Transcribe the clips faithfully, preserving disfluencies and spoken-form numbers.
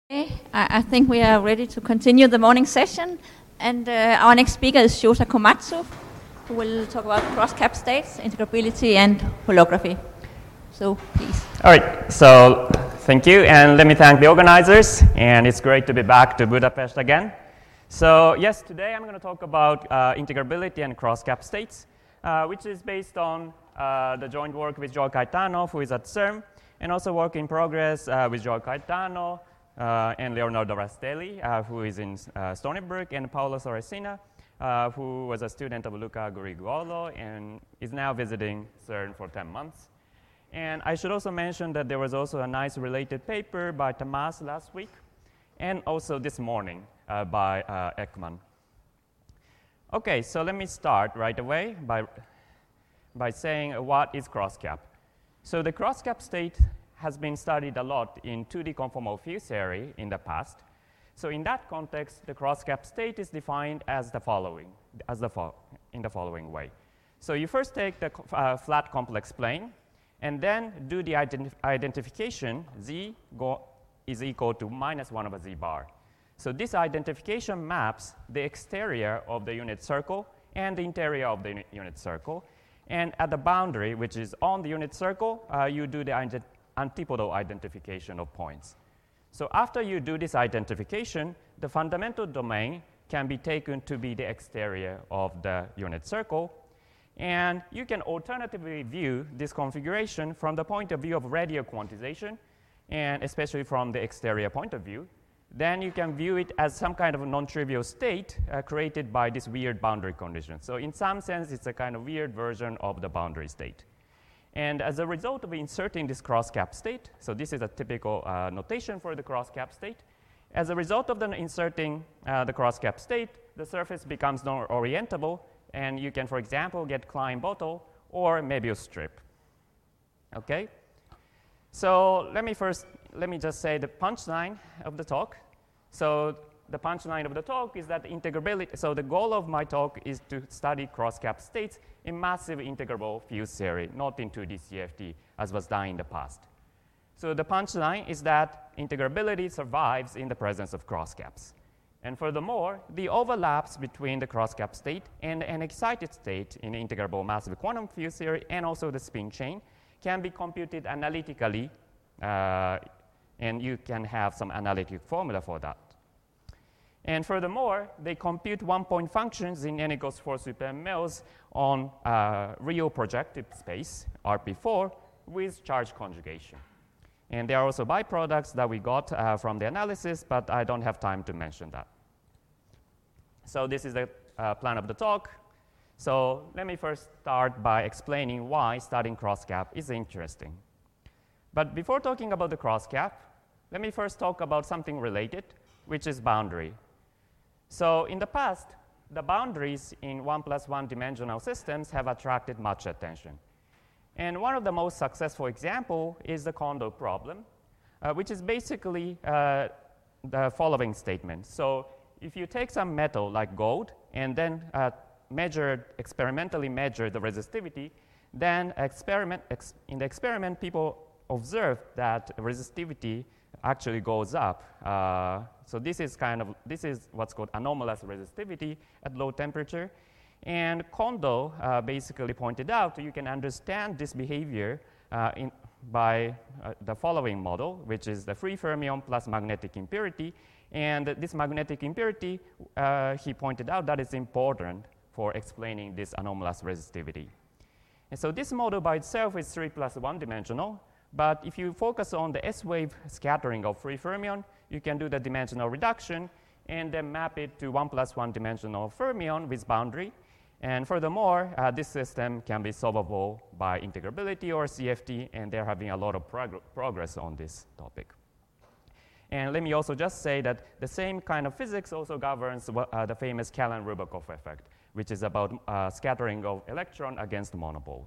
I, I think we are ready to continue the morning session, and uh, our next speaker is Shota Komatsu, who will talk about cross-cap states, integrability, and holography. So, please. All right, so thank you, and let me thank the organizers, and it's great to be back to Budapest again. So, yes, today I'm going to talk about uh, integrability and cross-cap states, uh, which is based on uh, the joint work with Joel Caetano, who is at CERN, and also work in progress uh, with Joel Caetano, Uh, and Leonardo Rastelli, uh, who is in uh, Stony Brook, and Paolo Sorresina, uh, who was a student of Luca Gurigolo and is now visiting CERN for ten months. And I should also mention that there was also a nice related paper by Tamas last week, and also this morning uh, by uh, Ekman. Okay, so let me start right away by, by saying uh, what is cross-cap. So the cross-cap state has been studied a lot in two D conformal field theory in the past. So in that context, the cross-cap state is defined as the following, as the fo in the following way. So you first take the uh, flat complex plane, and then do the identi identification, z go is equal to minus one over z bar. So this identification maps the exterior of the unit circle and the interior of the unit circle. And at the boundary, which is on the unit circle, uh, you do the identification antipodal identification of points. So after you do this identification, the fundamental domain can be taken to be the exterior of the unit circle. And you can alternatively view this configuration from the point of view of radial quantization, and especially from the exterior point of view. Then you can view it as some kind of a non-trivial state uh, created by this weird boundary condition. So in some sense, it's a kind of weird version of the boundary state. And as a result of inserting this cross-cap state, so this is a typical uh, notation for the cross-cap state. As a result of the inserting uh, the cross-cap state, the surface becomes non-orientable, and you can, for example, get Klein-Bottle or Möbius strip. Okay? So let me first, let me just say the punchline of the talk. So the punchline of the talk is that integrability, so the goal of my talk is to study cross-cap states in massive integrable field theory, not in two D C F T, as was done in the past. So the punchline is that integrability survives in the presence of cross-caps. And furthermore, the overlaps between the cross-cap state and an excited state in integrable massive quantum field theory and also the spin chain can be computed analytically, uh, and you can have some analytic formula for that. And furthermore, they compute one-point functions in n equals four super mills on uh, real projective space, R P four, with charge conjugation. And there are also byproducts that we got uh, from the analysis, but I don't have time to mention that. So this is the uh, plan of the talk. So let me first start by explaining why studying cross-cap is interesting. But before talking about the cross-cap, let me first talk about something related, which is boundary. So in the past, the boundaries in one plus one dimensional systems have attracted much attention. And one of the most successful examples is the Kondo problem, uh, which is basically uh, the following statement. So if you take some metal like gold and then uh, measure, experimentally measure the resistivity, then experiment, ex in the experiment, people observe that resistivity actually goes up. Uh, so this is kind of, this is what's called anomalous resistivity at low temperature. And Kondo uh, basically pointed out you can understand this behavior uh, in, by uh, the following model, which is the free fermion plus magnetic impurity. And this magnetic impurity, uh, he pointed out that is important for explaining this anomalous resistivity. And so this model by itself is three plus one dimensional. But if you focus on the S-wave scattering of free fermion, you can do the dimensional reduction and then map it to one plus one dimensional fermion with boundary. And furthermore, uh, this system can be solvable by integrability or C F T, and they're having a lot of prog progress on this topic. And let me also just say that the same kind of physics also governs uh, the famous Callan-Rubakov effect, which is about uh, scattering of electron against monopole.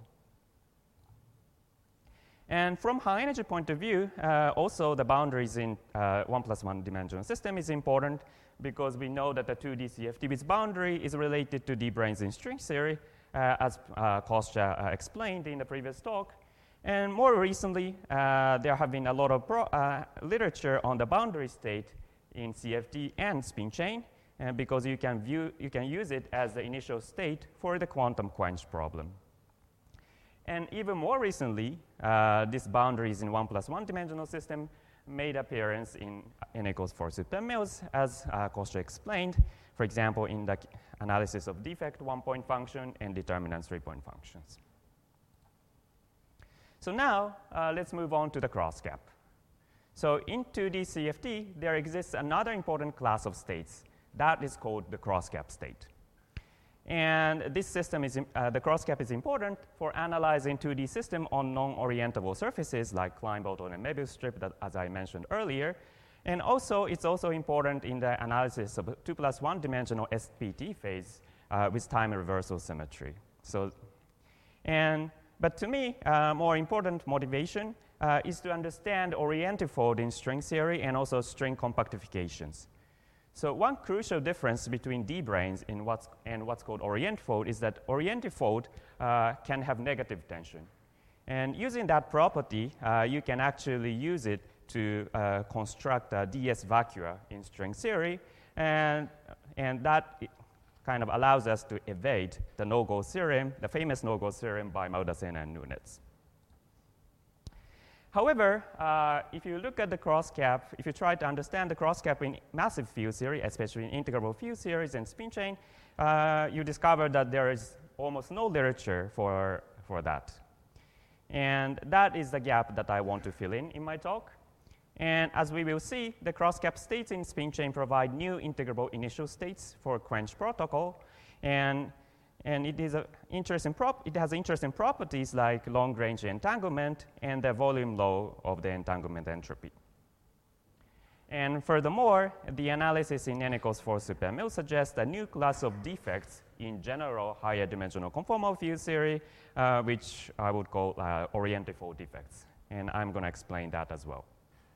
And from high energy point of view, uh, also the boundaries in uh, one plus one dimensional system is important because we know that the two D C F T with boundary is related to D-branes in string theory, uh, as uh, Kostya uh, explained in the previous talk. And more recently, uh, there have been a lot of pro uh, literature on the boundary state in C F T and spin chain, uh, because you can, view, you can use it as the initial state for the quantum quench problem. And even more recently, uh, these boundaries in one plus one dimensional system made appearance in n equals four supermills, as uh, Kostya explained, for example, in the analysis of defect one-point function and determinant three-point functions. So now, uh, let's move on to the cross-cap. So in two D C F T, there exists another important class of states. That is called the cross-cap state. And this system is, uh, the cross-cap is important for analyzing two D system on non-orientable surfaces like Klein boson and Möbius strip, that, as I mentioned earlier. And also, it's also important in the analysis of a two plus one dimensional S P T phase uh, with time reversal symmetry. So, and, but to me, uh, more important motivation uh, is to understand orientifold in string theory and also string compactifications. So one crucial difference between D-branes and what's, and what's called orientifold is that orientifold uh, can have negative tension. And using that property, uh, you can actually use it to uh, construct a D S vacua in string theory, and, and that kind of allows us to evade the no-go theorem, the famous no-go theorem by Maldacena and Nunez. However, uh, if you look at the cross-cap, if you try to understand the cross-cap in massive field theory, especially in integrable field theories and spin chain, uh, you discover that there is almost no literature for, for that. And that is the gap that I want to fill in in my talk. And as we will see, the cross-cap states in spin chain provide new integrable initial states for quench protocol. And And it, is a interesting prop it has interesting properties like long-range entanglement and the volume law of the entanglement entropy. And furthermore, the analysis in n equals four supermill suggests a new class of defects in general higher dimensional conformal field theory, uh, which I would call uh, orientifold defects. And I'm going to explain that as well.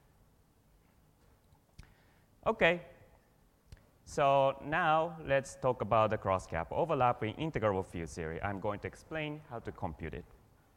Okay. So now let's talk about the cross-cap overlap in integrable field theory. I'm going to explain how to compute it.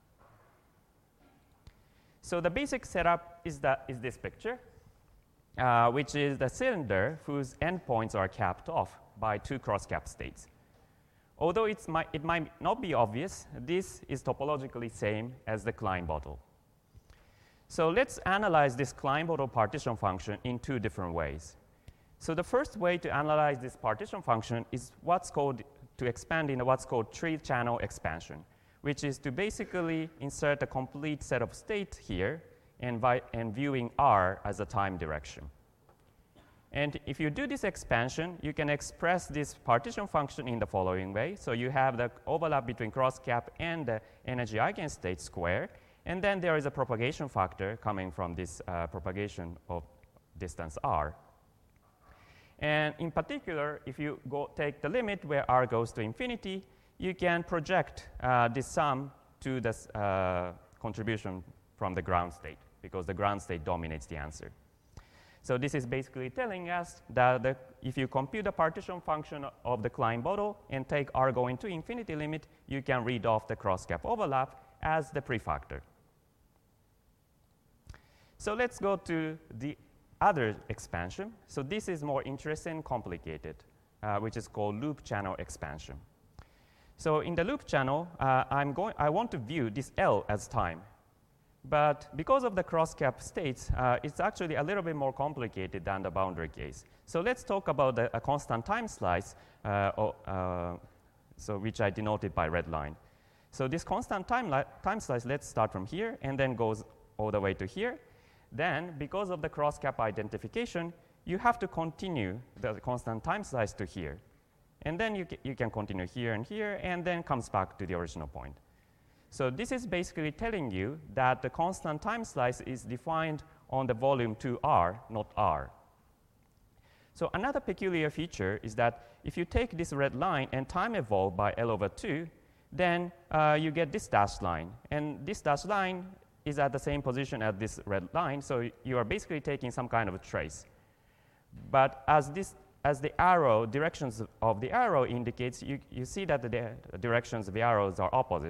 So the basic setup is, that, is this picture, uh, which is the cylinder whose endpoints are capped off by two cross-cap states. Although it's might, it might not be obvious, this is topologically same as the Klein bottle. So let's analyze this Klein bottle partition function in two different ways. So the first way to analyze this partition function is what's called, to expand in what's called tree channel expansion, which is to basically insert a complete set of states here and, by, and viewing R as a time direction. And if you do this expansion, you can express this partition function in the following way. So you have the overlap between cross-cap and the energy eigenstate square, and then there is a propagation factor coming from this uh, propagation of distance R. And in particular, if you go take the limit where R goes to infinity, you can project uh, this sum to the uh, contribution from the ground state, because the ground state dominates the answer. So this is basically telling us that the, if you compute the partition function of the Klein bottle and take R going to infinity limit, you can read off the cross-cap overlap as the prefactor. So let's go to the other expansion. So this is more interesting and complicated, uh, which is called loop channel expansion. So in the loop channel, uh, I'm going, I want to view this L as time. But because of the cross-cap states, uh, it's actually a little bit more complicated than the boundary case. So let's talk about the, a constant time slice, uh, or, uh, so which I denoted by red line. So this constant time, time slice, let's start from here and then goes all the way to here. Then, because of the cross-cap identification, you have to continue the constant time slice to here. And then you, you can continue here and here, and then comes back to the original point. So this is basically telling you that the constant time slice is defined on the volume two R, not R. So another peculiar feature is that if you take this red line and time evolve by L over two, then uh, you get this dashed line. And this dashed line is at the same position as this red line, so you are basically taking some kind of a trace. But as, this, as the arrow, directions of the arrow indicates, you, you see that the, the directions of the arrows are opposite.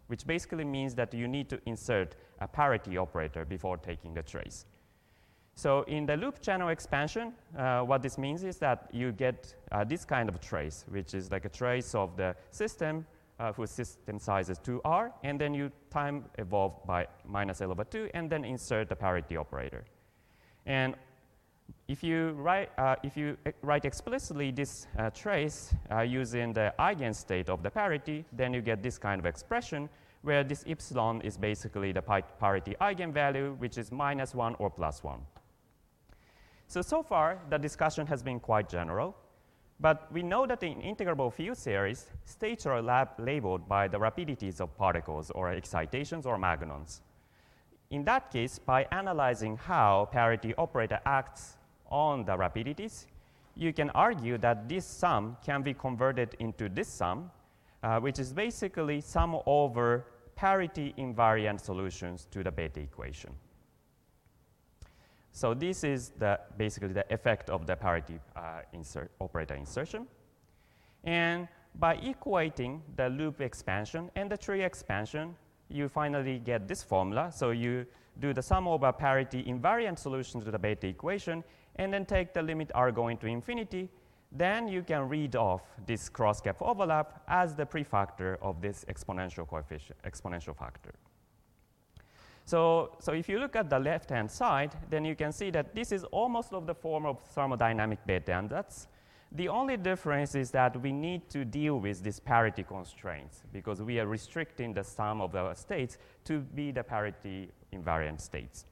which basically means that you need to insert a parity operator before taking the trace. So in the loop channel expansion, uh, what this means is that you get uh, this kind of trace, which is like a trace of the system uh, whose system size is two R, and then you time evolve by minus L over two, and then insert the parity operator. And if you write, uh, if you write explicitly this uh, trace uh, using the eigenstate of the parity, then you get this kind of expression where this epsilon is basically the parity eigenvalue, which is minus one or plus one. So, so far, the discussion has been quite general, but we know that in integrable field series, states are lab labeled by the rapidities of particles or excitations or magnons. In that case, by analyzing how parity operator acts on the rapidities, you can argue that this sum can be converted into this sum, uh, which is basically sum over parity invariant solutions to the Bethe equation. So this is the, basically the effect of the parity uh, insert, operator insertion. And by equating the loop expansion and the tree expansion, you finally get this formula. So you do the sum over parity invariant solutions to the Bethe equation, and then take the limit r going to infinity. Then you can read off this cross-cap overlap as the prefactor of this exponential coefficient, exponential factor. So, so if you look at the left-hand side, then you can see that this is almost of the form of thermodynamic Bethe ansatz. The only difference is that we need to deal with these parity constraints because we are restricting the sum of the states to be the parity invariant states.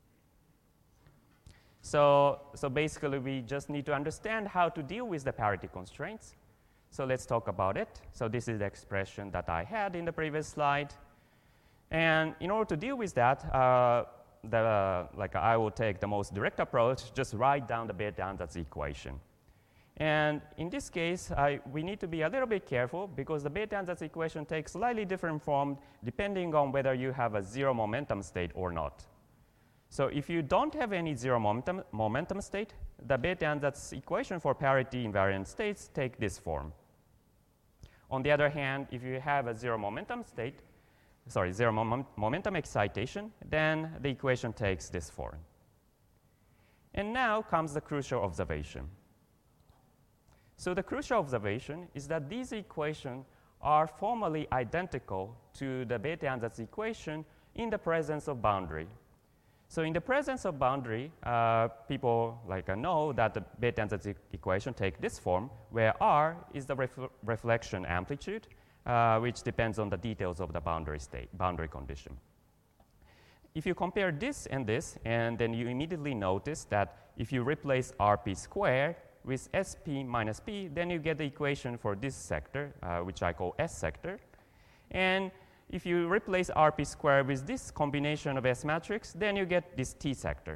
So, so basically, we just need to understand how to deal with the parity constraints. So let's talk about it. So this is the expression that I had in the previous slide. And in order to deal with that, uh, the, uh, like I will take the most direct approach, just write down the Bethe ansatz equation. And in this case, I, we need to be a little bit careful because the Bethe ansatz equation takes slightly different form depending on whether you have a zero momentum state or not. So if you don't have any zero momentum, momentum state, the Bethe ansatz equation for parity invariant states take this form. On the other hand, if you have a zero momentum state, sorry, zero mom momentum excitation, then the equation takes this form. And now comes the crucial observation. So the crucial observation is that these equations are formally identical to the Bethe ansatz equation in the presence of boundary. So in the presence of boundary, uh, people like uh, know that the Bethe ansatz e equation take this form, where R is the ref reflection amplitude, uh, which depends on the details of the boundary state, boundary condition. If you compare this and this, and then you immediately notice that if you replace R P squared with S P minus P, then you get the equation for this sector, uh, which I call S sector. And if you replace R P squared with this combination of S matrix, then you get this T sector.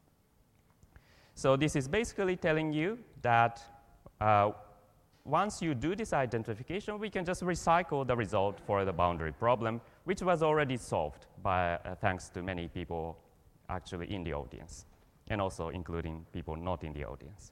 So this is basically telling you that uh, once you do this identification, we can just recycle the result for the boundary problem, which was already solved by, uh, thanks to many people actually in the audience, and also including people not in the audience.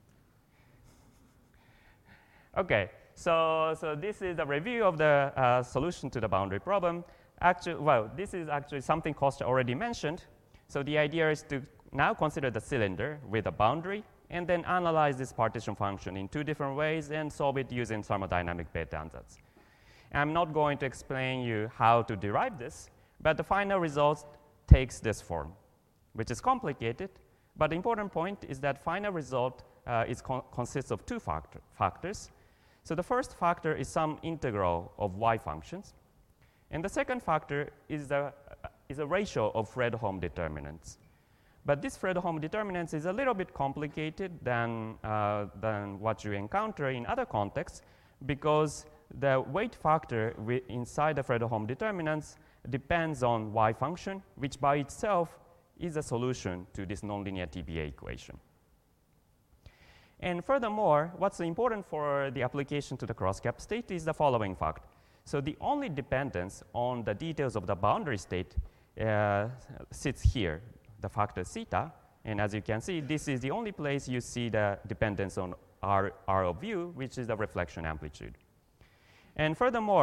Okay, so, so this is a review of the uh, solution to the boundary problem. Actually, well, this is actually something Kostya already mentioned. So the idea is to now consider the cylinder with a boundary and then analyze this partition function in two different ways and solve it using thermodynamic Bethe ansatz. I'm not going to explain you how to derive this, but the final result takes this form, which is complicated, but the important point is that final result uh, is con consists of two factor factors. So the first factor is some integral of y functions, and the second factor is, the, uh, is a ratio of Fredholm determinants. But this Fredholm determinants is a little bit complicated than, uh, than what you encounter in other contexts because the weight factor inside the Fredholm determinants depends on y function, which by itself is a solution to this nonlinear T B A equation. And furthermore, what's important for the application to the cross-cap state is the following fact. So the only dependence on the details of the boundary state uh, sits here, the factor theta. And as you can see, this is the only place you see the dependence on R, R of u, which is the reflection amplitude. And furthermore,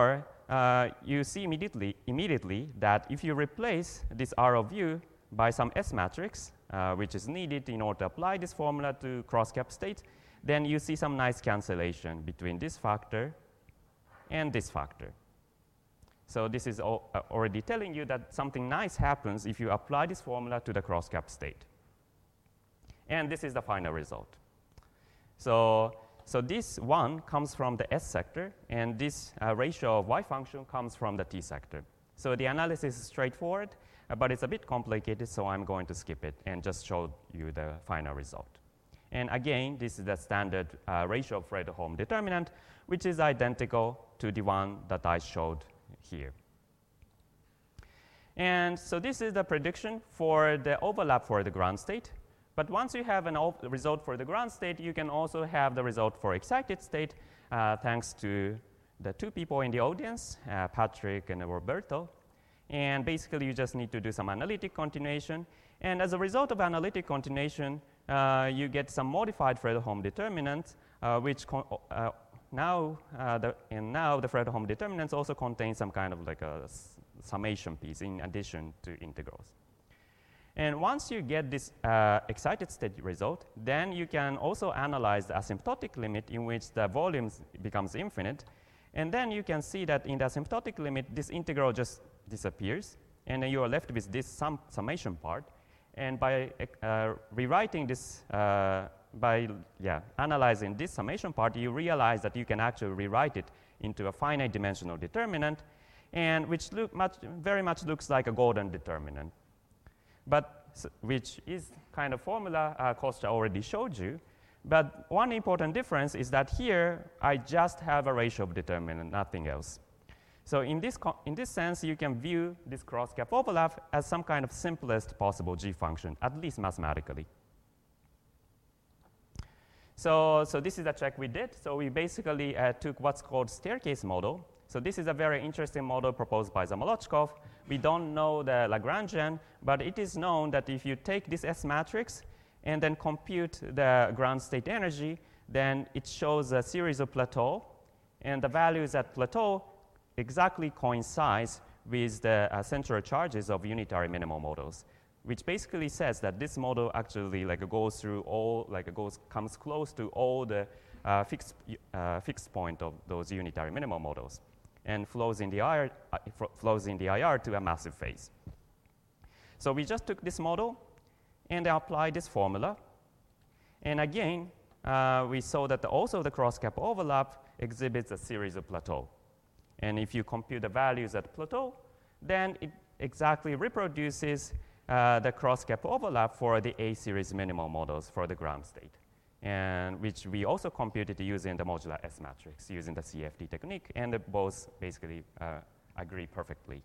uh, you see immediately, immediately that if you replace this R of u by some S matrix, uh, which is needed in order to apply this formula to cross-cap states, then you see some nice cancellation between this factor and this factor. So this is all, uh, already telling you that something nice happens if you apply this formula to the cross-cap state. And this is the final result. So, so this one comes from the S sector, and this uh, ratio of y function comes from the t sector. So the analysis is straightforward, uh, but it's a bit complicated, so I'm going to skip it and just show you the final result. And again, this is the standard uh, ratio of Fredholm determinant, which is identical to the one that I showed here. And so this is the prediction for the overlap for the ground state. But once you have a result for the ground state, you can also have the result for excited state, uh, thanks to the two people in the audience, uh, Patrick and Roberto. And basically, you just need to do some analytic continuation. And as a result of analytic continuation, uh, you get some modified Fredholm determinant, uh, which uh, now, uh, the, and now the Fredholm determinants also contain some kind of like a summation piece in addition to integrals. And once you get this uh, excited state result, then you can also analyze the asymptotic limit in which the volume becomes infinite. And then you can see that in the asymptotic limit, this integral just disappears, and then you are left with this sum summation part. And by uh, rewriting this, uh, by yeah, analyzing this summation part, you realize that you can actually rewrite it into a finite dimensional determinant, and which look much, very much looks like a golden determinant. But which is kind of formula uh, Kostya already showed you. But one important difference is that here I just have a ratio of determinant, nothing else. So in this, in this sense, you can view this cross-cap overlap as some kind of simplest possible G function, at least mathematically. So, so this is the check we did. So we basically uh, took what's called staircase model. So this is a very interesting model proposed by Zamolodchikov. We don't know the Lagrangian, but it is known that if you take this S matrix and then compute the ground state energy, then it shows a series of plateaux, and the values at plateau exactly coincides with the uh, central charges of unitary minimal models, which basically says that this model actually like goes through all, like goes comes close to all the uh, fixed uh, fixed point of those unitary minimal models, and flows in the I R uh, flows in the I R to a massive phase. So we just took this model and applied this formula, and again uh, we saw that the, also the cross-cap overlap exhibits a series of plateaux. And if you compute the values at plateau, then it exactly reproduces uh, the cross-cap overlap for the A-series minimal models for the ground state, and which we also computed using the modular S matrix, using the C F D technique, and both basically uh, agree perfectly.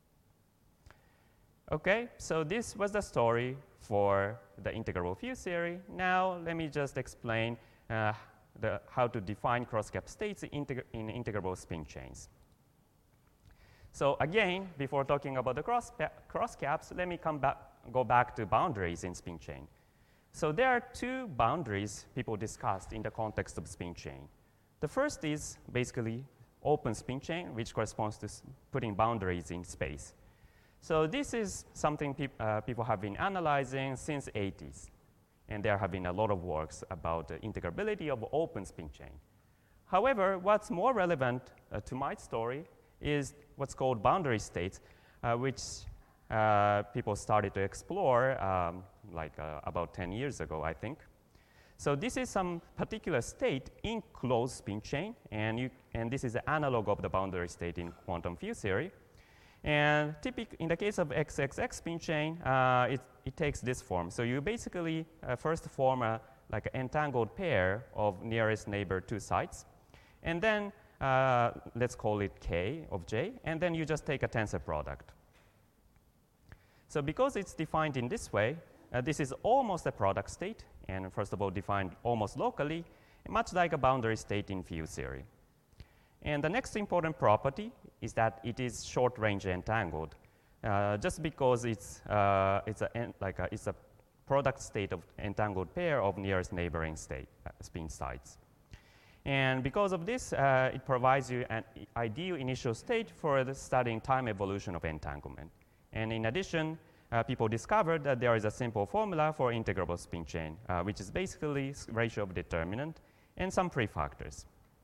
Okay, so this was the story for the integrable field theory. Now let me just explain uh, the, how to define cross-cap states in, integ in integrable spin chains. So again, before talking about the cross, cross caps, let me come back, go back to boundaries in spin chain. So there are two boundaries people discussed in the context of spin chain. The first is basically open spin chain, which corresponds to putting boundaries in space. So this is something peop uh, people have been analyzing since the eighties. And there have been a lot of works about the integrability of open spin chain. However, what's more relevant uh, to my story is what's called boundary states, uh, which uh, people started to explore um, like uh, about ten years ago, I think. So this is some particular state in closed spin chain, and, you, and this is an analog of the boundary state in quantum field theory. And typically, in the case of X X X spin chain, uh, it, it takes this form. So you basically uh, first form a, like an entangled pair of nearest neighbor two sites, and then Uh, let's call it K of J, and then you just take a tensor product. So because it's defined in this way, uh, this is almost a product state, and first of all defined almost locally, much like a boundary state in field theory. And the next important property is that it is short-range entangled, uh, just because it's, uh, it's, a, like a, it's a product state of entangled pair of nearest neighboring state, uh, spin sites. And because of this, uh, it provides you an ideal initial state for the studying time evolution of entanglement. And in addition, uh, people discovered that there is a simple formula for integrable spin chain, uh, which is basically ratio of determinant and some prefactors.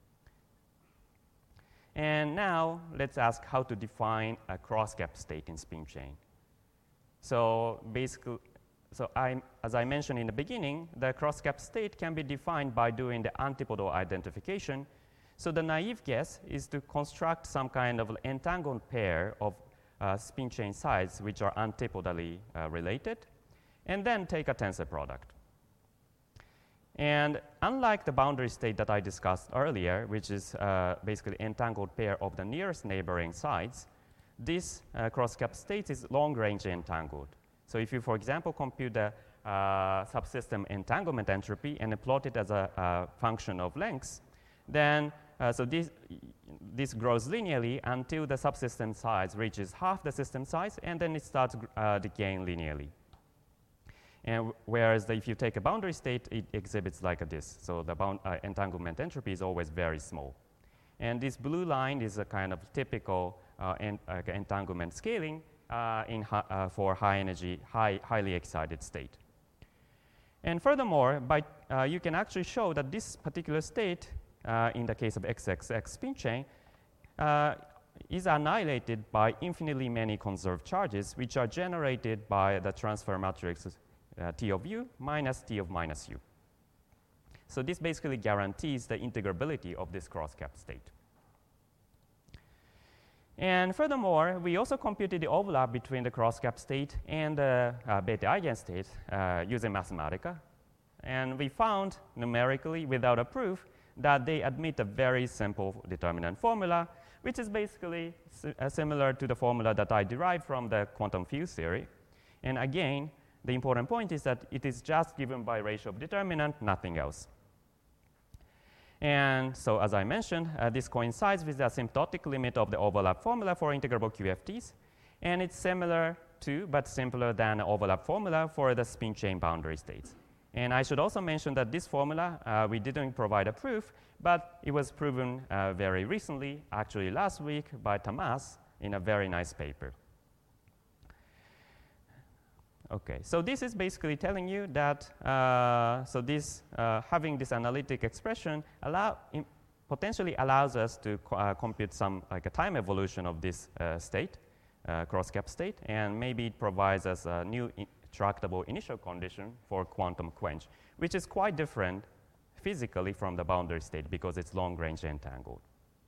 And now let's ask how to define a cross-gap state in spin chain. So basically, so I, as I mentioned in the beginning, the cross-gap state can be defined by doing the antipodal identification. So the naive guess is to construct some kind of entangled pair of uh, spin chain sides which are antipodally uh, related, and then take a tensor product. And unlike the boundary state that I discussed earlier, which is uh, basically entangled pair of the nearest neighboring sides, this uh, cross-gap state is long-range entangled. So if you, for example, compute the uh, subsystem entanglement entropy and plot it as a uh, function of lengths, then uh, so this, this grows linearly until the subsystem size reaches half the system size, and then it starts uh, decaying linearly. And whereas the, if you take a boundary state, it exhibits like this. So the bound, uh, entanglement entropy is always very small. And this blue line is a kind of typical uh, en uh, entanglement scaling uh, in uh, for high energy, high, highly excited state. And furthermore, by, uh, you can actually show that this particular state, uh, in the case of X X X spin chain, uh, is annihilated by infinitely many conserved charges, which are generated by the transfer matrix uh, T of u minus T of minus u. So this basically guarantees the integrability of this cross-cap state. And furthermore, we also computed the overlap between the cross-cap state and the uh, beta eigenstate uh, using Mathematica. And we found numerically, without a proof, that they admit a very simple determinant formula, which is basically si uh, similar to the formula that I derived from the quantum field theory. And again, the important point is that it is just given by ratio of determinant, nothing else. And so, as I mentioned, uh, this coincides with the asymptotic limit of the overlap formula for integrable Q F Ts. And it's similar to, but simpler than, the overlap formula for the spin chain boundary states. And I should also mention that this formula, uh, we didn't provide a proof, but it was proven uh, very recently, actually last week, by Tamas in a very nice paper. Okay, so this is basically telling you that uh, so this uh, having this analytic expression allow potentially allows us to co uh, compute some like a time evolution of this uh, state, uh, cross-gap state, and maybe it provides us a new in tractable initial condition for quantum quench, which is quite different physically from the boundary state because it's long-range entangled.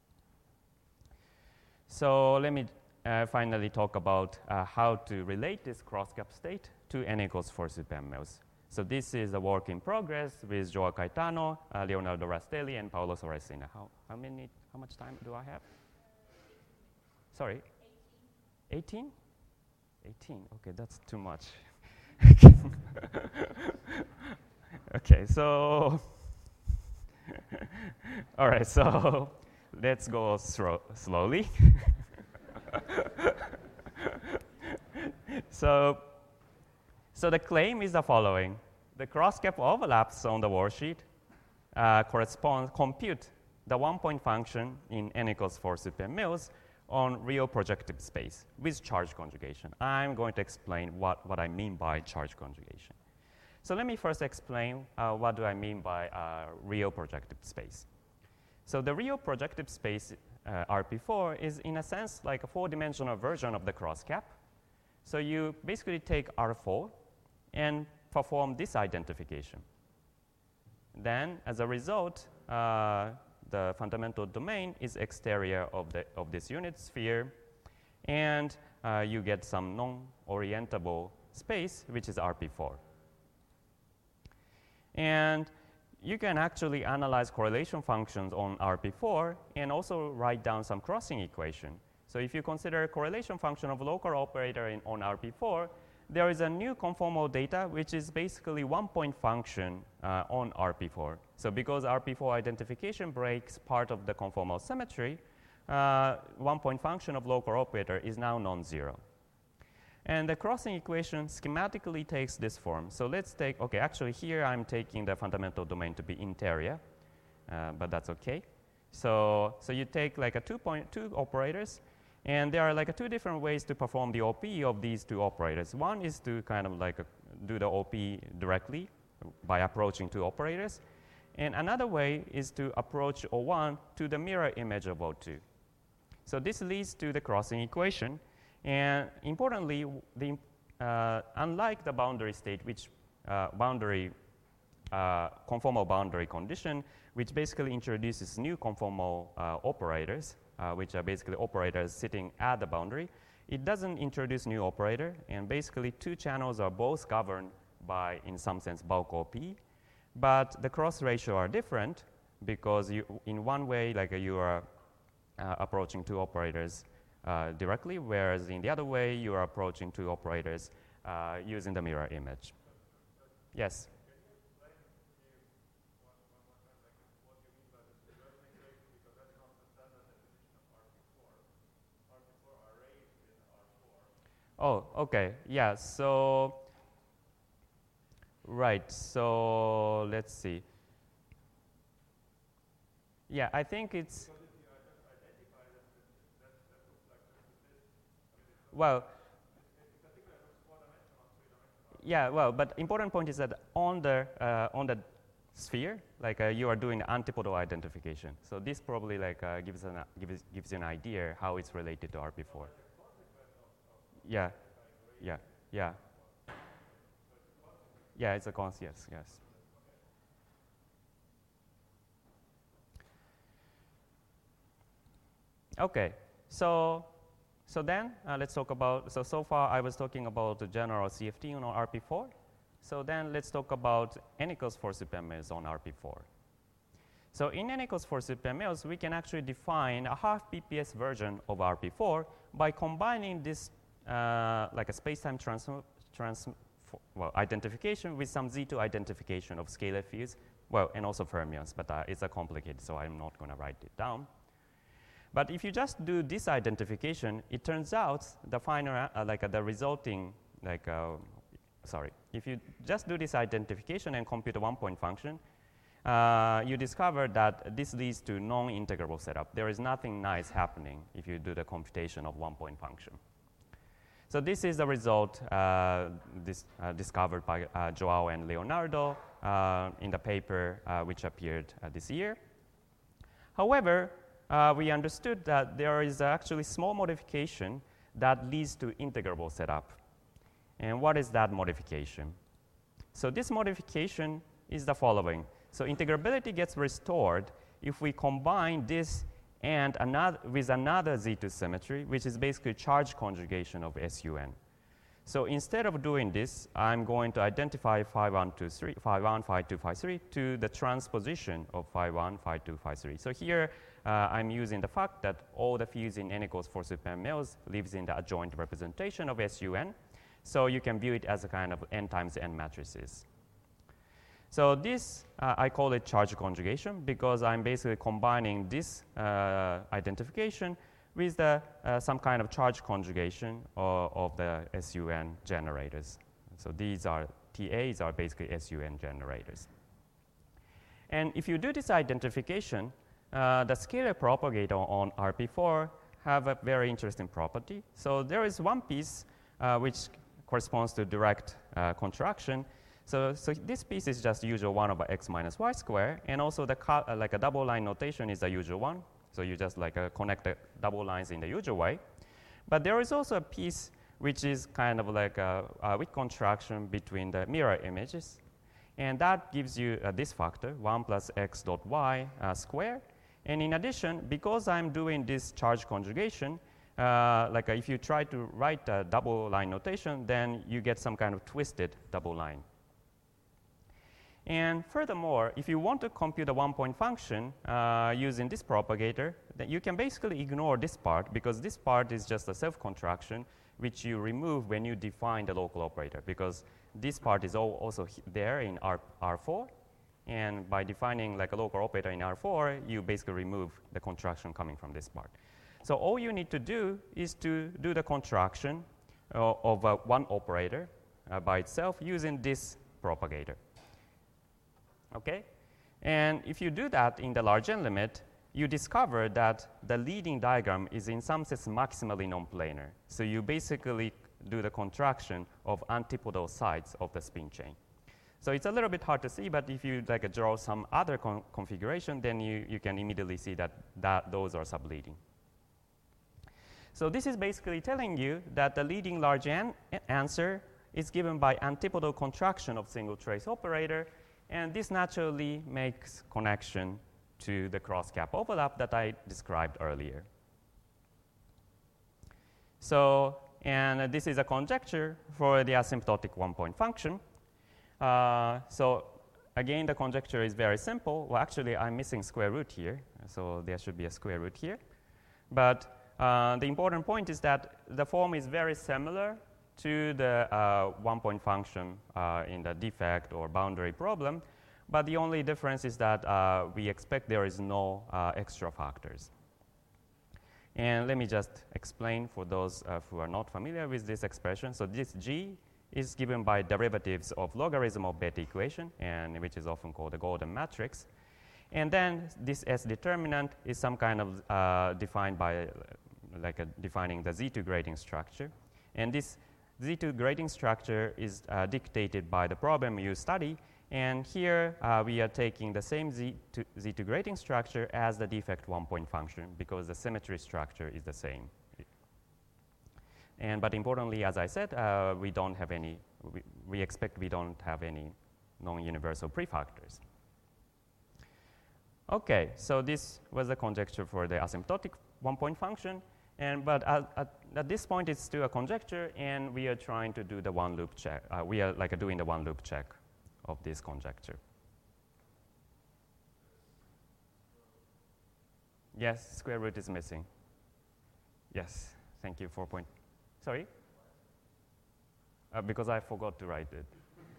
So let me Uh, finally talk about uh, how to relate this cross-gap state to n equals four supermills. So this is a work in progress with Joao Caetano, uh, Leonardo Rastelli, and Paolo Soresina. How, how many, how much time do I have? Sorry? eighteen? eighteen, okay, that's too much. Okay, so, all right, so let's go slowly. so, so the claim is the following. The cross-gap overlaps on the worksheet uh, correspond, compute the one-point function in n equals four supermills on real projective space with charge conjugation. I'm going to explain what, what I mean by charge conjugation. So let me first explain uh, what do I mean by uh, real projective space. So the real projective space Uh, R P four is, in a sense, like a four-dimensional version of the cross-cap. So you basically take R four and perform this identification. Then, as a result, uh, the fundamental domain is exterior of, the, of this unit sphere, and uh, you get some non-orientable space, which is R P four. And you can actually analyze correlation functions on R P four and also write down some crossing equation. So if you consider a correlation function of local operator in, on R P four, there is a new conformal data which is basically one-point function uh, on R P four. So because R P four identification breaks part of the conformal symmetry, uh, one-point function of local operator is now non-zero. And the crossing equation schematically takes this form. So let's take, okay, actually here I'm taking the fundamental domain to be interior. uh, but that's okay. So, so you take like a two point two operators, and there are like a two different ways to perform the O P of these two operators. One is to kind of like a, do the O P directly by approaching two operators. And another way is to approach O one to the mirror image of O two. So this leads to the crossing equation. And importantly, the, uh, unlike the boundary state, which uh, boundary, uh, conformal boundary condition, which basically introduces new conformal uh, operators, uh, which are basically operators sitting at the boundary, it doesn't introduce new operator. And basically, two channels are both governed by, in some sense, bulk O P. But the cross ratio are different because you, in one way, like uh, you are uh, approaching two operators uh, directly, whereas in the other way, you are approaching two operators uh, using the mirror image. Yes? Oh, okay. Yeah, so, right. So let's see. Yeah, I think it's, well, yeah, well, but important point is that on the, uh, on the sphere, like uh, you are doing antipodal identification. So this probably like uh, gives, an, uh, gives, gives you an idea how it's related to R P four. Yeah, yeah, yeah. Yeah, it's a cons, yes, yes. Okay, so, so then uh, let's talk about, so, so far I was talking about the general C F T on R P four. So then let's talk about n equals four supermills on R P four. So in n equals four supermills, we can actually define a half P P S version of R P four by combining this Uh, like a space-time trans, trans well, identification with some Z two identification of scalar fields, well, and also fermions, but uh, it's a complicated, so I'm not going to write it down. But if you just do this identification, it turns out the final, uh, like uh, the resulting, like, uh, sorry, if you just do this identification and compute a one-point function, uh, you discover that this leads to non-integrable setup. There is nothing nice happening if you do the computation of one-point function. So this is the result uh, this, uh, discovered by uh, Joao and Leonardo uh, in the paper uh, which appeared uh, this year. However, uh, we understood that there is actually small modification that leads to integrable setup. And what is that modification? So this modification is the following. So integrability gets restored if we combine this and another, with another Z two symmetry, which is basically charge conjugation of S U N. So instead of doing this, I'm going to identify phi one, two, three, phi one, phi two, phi three to the transposition of phi one, phi two, phi three. So here, uh, I'm using the fact that all the fields in n equals four supermills lives in the adjoint representation of S U N. So you can view it as a kind of n times n matrices. So this, uh, I call it charge conjugation because I'm basically combining this uh, identification with the, uh, some kind of charge conjugation of, of the S U N generators. So these are, T As are basically S U N generators. And if you do this identification, uh, the scalar propagator on R P four have a very interesting property. So there is one piece uh, which corresponds to direct uh, contraction. So, so this piece is just usual one over x minus y square, and also the uh, like a double line notation is the usual one. So you just like uh, connect the double lines in the usual way. But there is also a piece which is kind of like a, a weak contraction between the mirror images, and that gives you uh, this factor one plus x dot y uh, square. And in addition, because I'm doing this charge conjugation, uh, like uh, if you try to write a double line notation, then you get some kind of twisted double line. And furthermore, if you want to compute a one-point function uh, using this propagator, then you can basically ignore this part because this part is just a self-contraction which you remove when you define the local operator, because this part is all also there in R, R4. And by defining like a local operator in R four, you basically remove the contraction coming from this part. So all you need to do is to do the contraction uh, of uh, one operator uh, by itself using this propagator. Okay, And if you do that in the large N limit, you discover that the leading diagram is in some sense maximally non-planar. So you basically do the contraction of antipodal sides of the spin chain. So it's a little bit hard to see, but if you like draw some other con configuration, then you, you can immediately see that, that those are subleading. So this is basically telling you that the leading large N answer is given by antipodal contraction of single trace operator, and this naturally makes connection to the cross-cap overlap that I described earlier. So, and this is a conjecture for the asymptotic one-point function. Uh, so again, the conjecture is very simple. Well, actually, I'm missing square root here, so there should be a square root here. But uh, the important point is that the form is very similar to the uh, one-point function uh, in the defect or boundary problem. But the only difference is that uh, we expect there is no uh, extra factors. And let me just explain for those uh, who are not familiar with this expression. So this G is given by derivatives of logarithm of Bethe equation, and which is often called the golden matrix. And then this S determinant is some kind of uh, defined by uh, like a defining the Z two grading structure. And this Z two grading structure is uh, dictated by the problem you study. And here uh, we are taking the same Z two, Z two grading structure as the defect one-point function because the symmetry structure is the same. And but importantly, as I said, uh, we don't have any, we, we expect we don't have any non-universal prefactors. Okay, so this was the conjecture for the asymptotic one-point function. And but at, at, at this point, it's still a conjecture, and we are trying to do the one-loop check. Uh, we are like uh, doing the one-loop check of this conjecture. Yes, square root is missing. Yes, thank you, four point. Sorry? Uh, because I forgot to write it.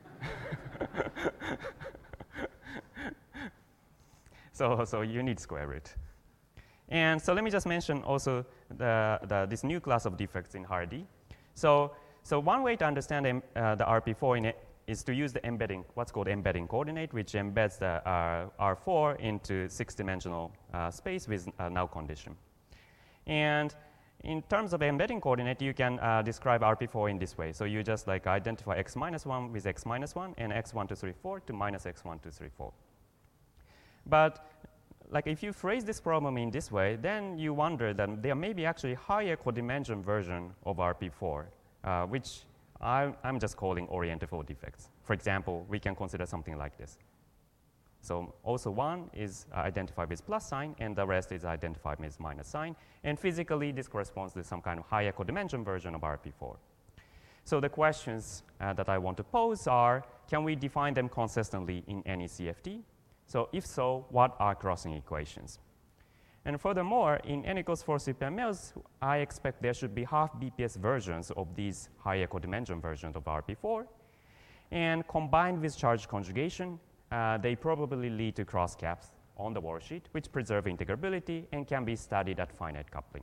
so, so you need square root. And so let me just mention also the, the, this new class of defects in Hardy. So, so one way to understand uh, the R P four in it is to use the embedding, what's called embedding coordinate, which embeds the uh, R four into six-dimensional uh, space with a null condition. And in terms of embedding coordinate, you can uh, describe R P four in this way. So you just like identify x minus one with x minus one and x one, two, three, four to minus x one, two, three, four. But like if you phrase this problem in this way, then you wonder that there may be actually higher codimension version of R P four, uh, which I, I'm just calling orientable defects. For example, we can consider something like this. So also one is uh, identified with plus sign, and the rest is identified with minus sign. And physically, this corresponds to some kind of higher codimension version of R P four. So the questions uh, that I want to pose are, can we define them consistently in any C F T? So if so, what are crossing equations? And furthermore, in n equals four C P M Ls, I expect there should be half B P S versions of these higher codimension versions of R P four. And combined with charge conjugation, uh, they probably lead to cross caps on the worldsheet, which preserve integrability and can be studied at finite coupling.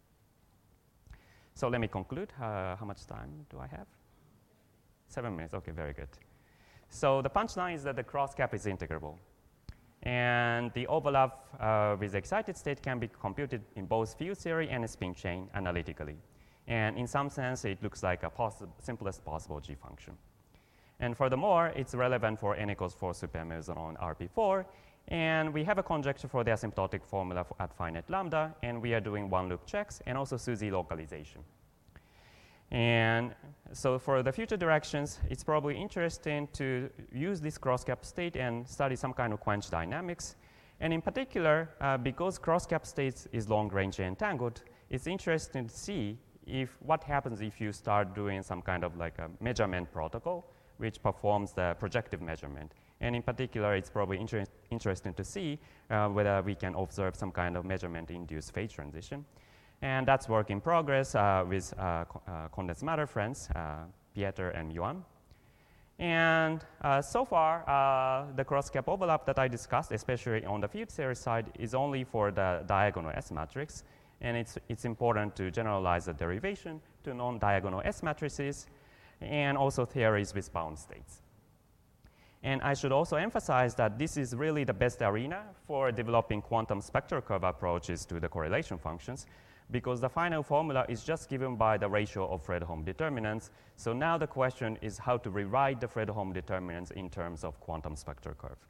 So let me conclude. Uh, how much time do I have? Seven minutes. OK, very good. So the punchline is that the cross cap is integrable. And the overlap uh, with the excited state can be computed in both field theory and a spin chain analytically. And in some sense, it looks like a possi simplest possible G function. And furthermore, it's relevant for n equals four supermers on R P four. And we have a conjecture for the asymptotic formula for at finite lambda. And we are doing one-loop checks and also SUSY localization. And so for the future directions, it's probably interesting to use this cross-cap state and study some kind of quench dynamics. And in particular, uh, because cross-cap states is long-range entangled, it's interesting to see if what happens if you start doing some kind of like a measurement protocol, which performs the projective measurement. And in particular, it's probably inter interesting to see uh, whether we can observe some kind of measurement-induced phase transition. And that's work in progress uh, with uh, co uh, condensed matter friends, uh, Pieter and Yuan. And uh, so far, uh, the cross-cap overlap that I discussed, especially on the field theory side, is only for the diagonal S matrix. And it's, it's important to generalize the derivation to non-diagonal S matrices and also theories with bound states. And I should also emphasize that this is really the best arena for developing quantum spectral curve approaches to the correlation functions, because the final formula is just given by the ratio of Fredholm determinants. So now the question is how to rewrite the Fredholm determinants in terms of quantum spectral curve.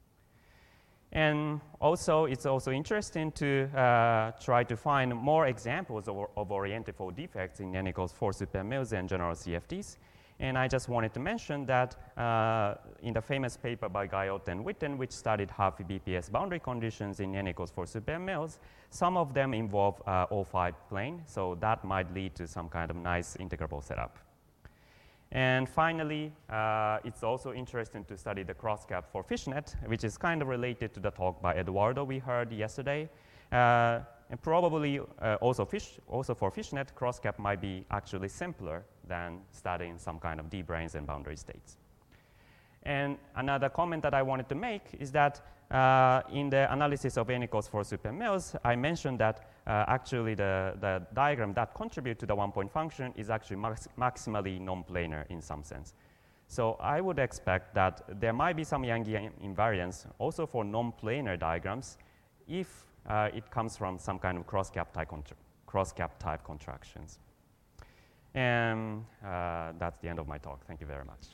And also, it's also interesting to uh, try to find more examples of, of orientifold defects in n equals four supermills and general C F Ts. And I just wanted to mention that uh, in the famous paper by Guyot and Witten, which studied half B P S boundary conditions in n equals four supermills, some of them involve uh, O five plane, so that might lead to some kind of nice integrable setup. And finally, uh, it's also interesting to study the cross-cap for fishnet, which is kind of related to the talk by Eduardo we heard yesterday. Uh, and probably uh, also, fish, also for fishnet, cross-cap might be actually simpler than studying some kind of D-branes and boundary states. And another comment that I wanted to make is that uh, in the analysis of n equals four supermills, I mentioned that uh, actually the, the diagram that contribute to the one-point function is actually max maximally non-planar in some sense. So I would expect that there might be some Yangian invariance also for non-planar diagrams if uh, it comes from some kind of cross-cap type, cross-cap type contractions. And uh, that's the end of my talk. Thank you very much.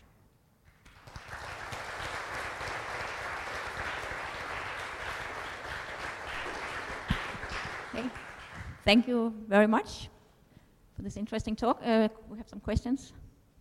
Okay. Thank you very much for this interesting talk. Uh, we have some questions.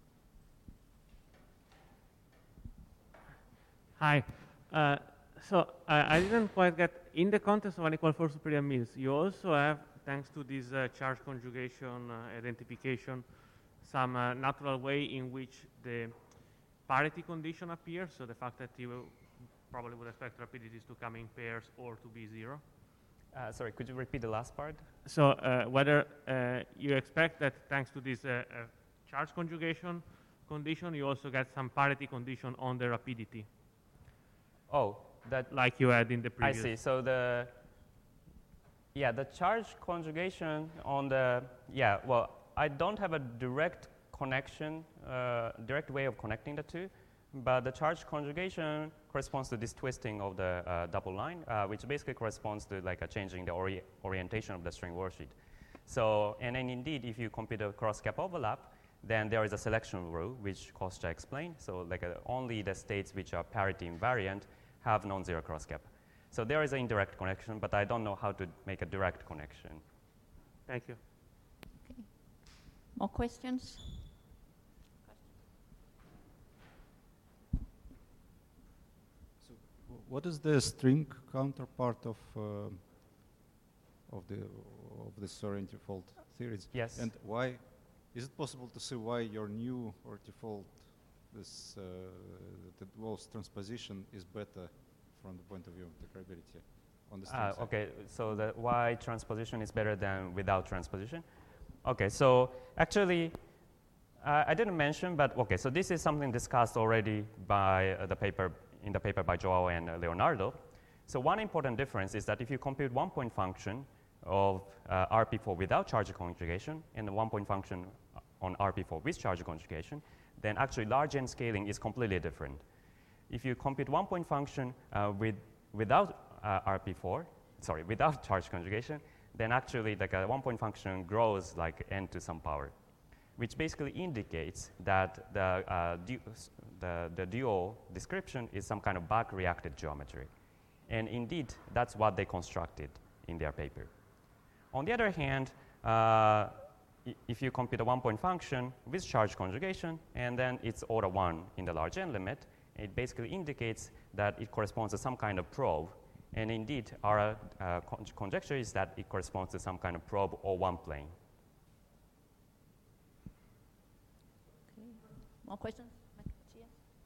Hi. Uh, so I, I didn't quite get, in the context of unequal four superior mills, you also have, thanks to this uh, charge conjugation uh, identification, some uh, natural way in which the parity condition appears, so the fact that you probably would expect rapidities to come in pairs or to be zero. Uh, sorry, could you repeat the last part? So uh, whether uh, you expect that thanks to this uh, uh, charge conjugation condition, you also get some parity condition on the rapidity. Oh, that like you had in the previous. I see. So the yeah, the charge conjugation on the yeah. Well, I don't have a direct connection, uh, direct way of connecting the two. But the charge conjugation corresponds to this twisting of the uh, double line, uh, which basically corresponds to like a changing the ori orientation of the string worldsheet. So, and then indeed, if you compute a cross-cap overlap, then there is a selection rule, which Kostya explained. So like uh, only the states which are parity invariant have non-zero cross-cap. So there is an indirect connection, but I don't know how to make a direct connection. Thank you. Okay. More questions? What is the string counterpart of uh, of the of the orientifold theories? Yes. And why is it possible to see why your new orientifold, this uh, the Walsh transposition, is better from the point of view of integrability on the string Uh, side? okay. So the why transposition is better than without transposition? Okay. So actually, uh, I didn't mention, but okay. So this is something discussed already by uh, the paper. in the paper by Joao and uh, Leonardo. So one important difference is that if you compute one-point function of uh, R P four without charge conjugation and the one-point function on R P four with charge conjugation, then actually large N scaling is completely different. If you compute one-point function uh, with, without uh, R P four, sorry, without charge conjugation, then actually like a one-point function grows like N to some power, which basically indicates that the, uh, du the, the dual description is some kind of back-reacted geometry. And indeed, that's what they constructed in their paper. On the other hand, uh, if you compute a one-point function with charge conjugation, and then it's order one in the large N limit, it basically indicates that it corresponds to some kind of probe. And indeed, our uh, con conjecture is that it corresponds to some kind of probe or one plane. More questions? Matthias?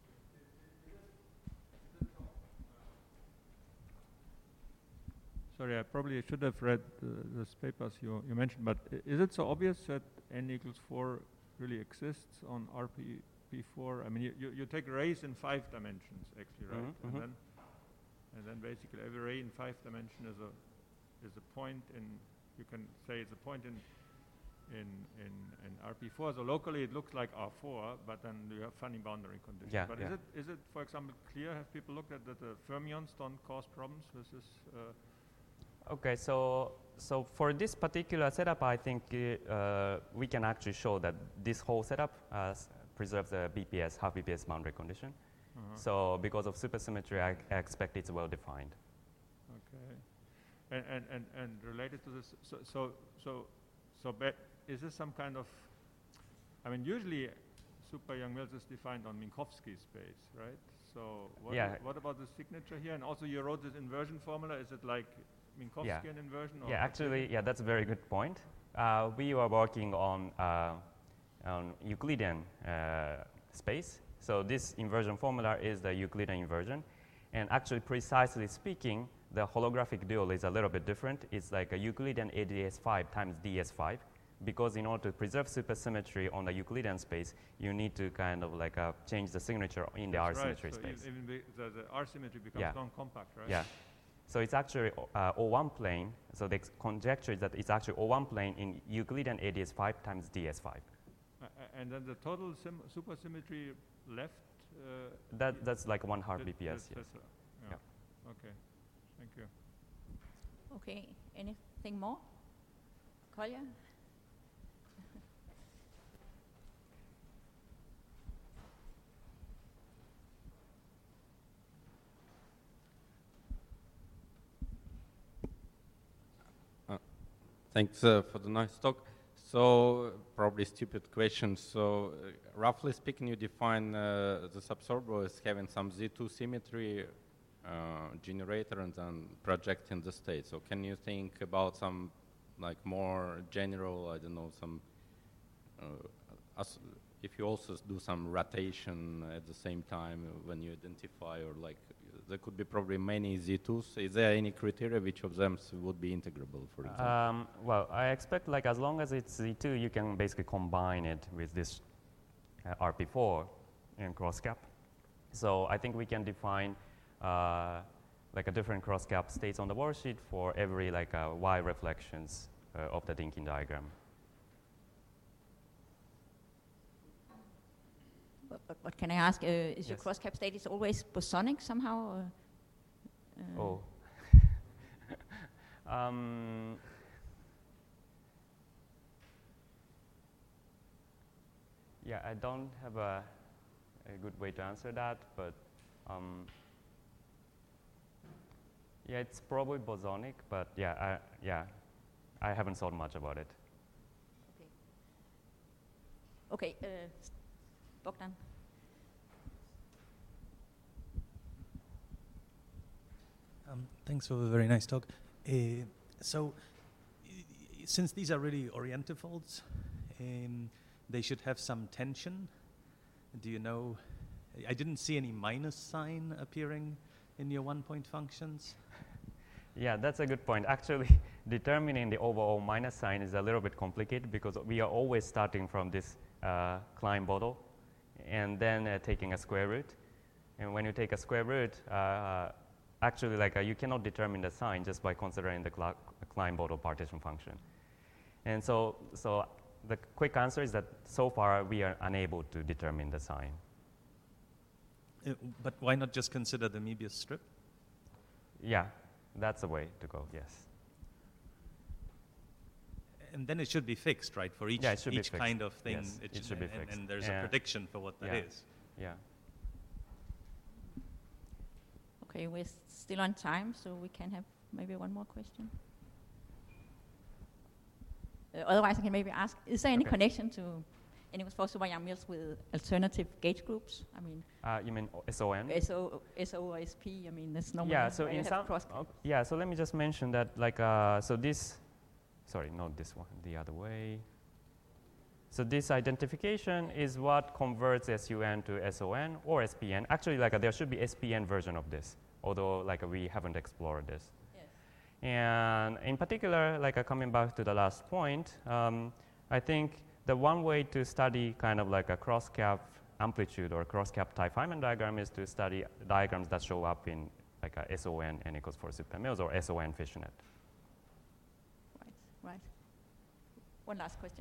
Sorry, I probably should have read the, those papers you, you mentioned, but is it so obvious that n equals four really exists on R P four? I mean, you, you, you take rays in five dimensions, actually, right? Mm-hmm, and mm-hmm. then and then basically every ray in five dimension is a is a point in, you can say it's a point in in, in, in R P four. So locally it looks like R four, but then you have funny boundary conditions. Yeah, but yeah. is it, is it, for example, clear? Have people looked at that the fermions don't cause problems with this? Uh, Okay, so so for this particular setup, I think uh, we can actually show that this whole setup uh, s- preserves the B P S, half B P S boundary condition. uh-huh. So because of supersymmetry, I, I expect it's well defined. Okay. And, and, and, and related to this, so, so, so, so ba- is this some kind of, I mean, usually super Young-Mills is defined on Minkowski space, right? So what, Yeah. i- what about the signature here? And also you wrote this inversion formula. Is it like Minkowskian Yeah. inversion? Or Yeah, what's actually, it? yeah, that's a very good point. Uh, we are working on, uh, on Euclidean uh, space. So this inversion formula is the Euclidean inversion. And actually, precisely speaking, the holographic dual is a little bit different. It's like a Euclidean A D S five times D S five. Because in order to preserve supersymmetry on the Euclidean space, you need to kind of like uh, change the signature in the R That's right. symmetry So space. e- even be- the, the R symmetry becomes Yeah. non-compact, right? Yeah. So it's actually uh, O one plane. So the ex- conjecture is that it's actually O one plane in Euclidean A D S five times D S five. Uh, uh, and then the total sim- supersymmetry left. Uh, That, that's like one half that- B P S, that's- yes. that's, uh, yeah. Okay. Thank you. Okay, anything more? Kolja? Thanks uh, for the nice talk. So, probably stupid question. So, uh, roughly speaking, you define uh, the subsorber as having some Z two symmetry uh, generator and then projecting the state. So, can you think about some like more general, I don't know, some, uh, as if you also s- do some rotation at the same time when you identify, or like there could be probably many Z twos. Is there any criteria which of them s- would be integrable, for example? Um, well, I expect like as long as it's Z two, you can basically combine it with this uh, R P four in cross-cap. So I think we can define uh, like a different cross-cap states on the worksheet for every like uh, Y reflections uh, of the Dynkin diagram. But, but, but can I ask, uh, is your Yes. cross-cap state is always bosonic somehow? Or, uh, Oh. um, yeah, I don't have a, a good way to answer that, but um, yeah, it's probably bosonic, but yeah, I, yeah, I haven't thought much about it. Okay, uh, s- Bogdan. Um, thanks for a very nice talk. Uh, so, y- y- since these are really orientifolds, um, they should have some tension. Do you know? I didn't see any minus sign appearing in your one-point functions. Yeah, that's a good point. Actually, determining the overall minus sign is a little bit complicated because we are always starting from this uh, Klein bottle and then uh, taking a square root. And when you take a square root, uh, actually, like uh, you cannot determine the sign just by considering the Cla- Klein bottle partition function. And so, so the quick answer is that so far we are unable to determine the sign. Uh, but why not just consider the Möbius strip? Yeah, that's a way to go. Yes. And then it should be fixed, right? For each Yeah, it should be each fixed. kind of thing, Yes, it sh- should be and, fixed. and there's Yeah. a prediction for what that Yeah. is. Yeah. Okay, we're s- still on time, so we can have maybe one more question. Uh, otherwise, I can maybe ask, is there any Okay. connection to any for super Young-Mills with alternative gauge groups? I mean, Uh, you mean o- S O N? S O, S O or S P, I mean, that's normally Yeah, so where you in have some, cross- oh, yeah, so let me just mention that, like, uh, so this, sorry, not this one, the other way. So this identification is what converts S U N to S O N or S P N. Actually, like, uh, there should be S P N version of this, although, like, uh, we haven't explored this. Yes. And in particular, like, uh, coming back to the last point, um, I think the one way to study kind of like a cross-cap amplitude or cross-cap type Feynman diagram is to study diagrams that show up in like a S O N n equals four super Mills or S O N fishnet. Right, right. one last question.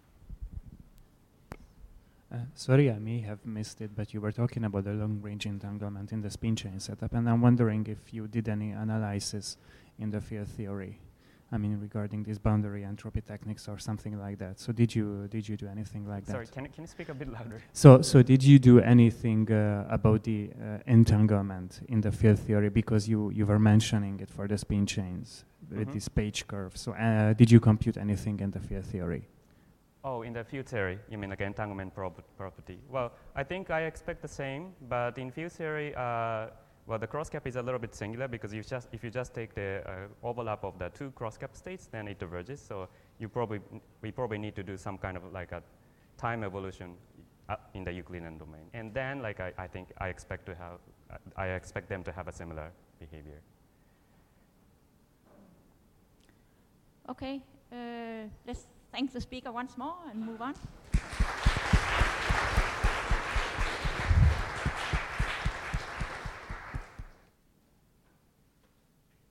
Uh, sorry, I may have missed it, but you were talking about the long-range entanglement in the spin chain setup, and I'm wondering if you did any analysis in the field theory. I mean, regarding these boundary entropy techniques or something like that. So did you did you do anything like Sorry, that? can, can you speak a bit louder? So so did you do anything uh, about the uh, entanglement in the field theory, because you you were mentioning it for the spin chains with Mm-hmm. this page curve. So uh, did you compute anything in the field theory? Oh, in the field theory, you mean like entanglement prop property? Well, I think I expect the same, but in field theory, uh, well, the cross cap is a little bit singular because you just if you just take the uh, overlap of the two cross cap states, then it diverges. So you probably we probably need to do some kind of like a time evolution uh, in the Euclidean domain, and then like I, I think I expect to have uh, I expect them to have a similar behavior. Okay, uh, let's thank the speaker once more and move on.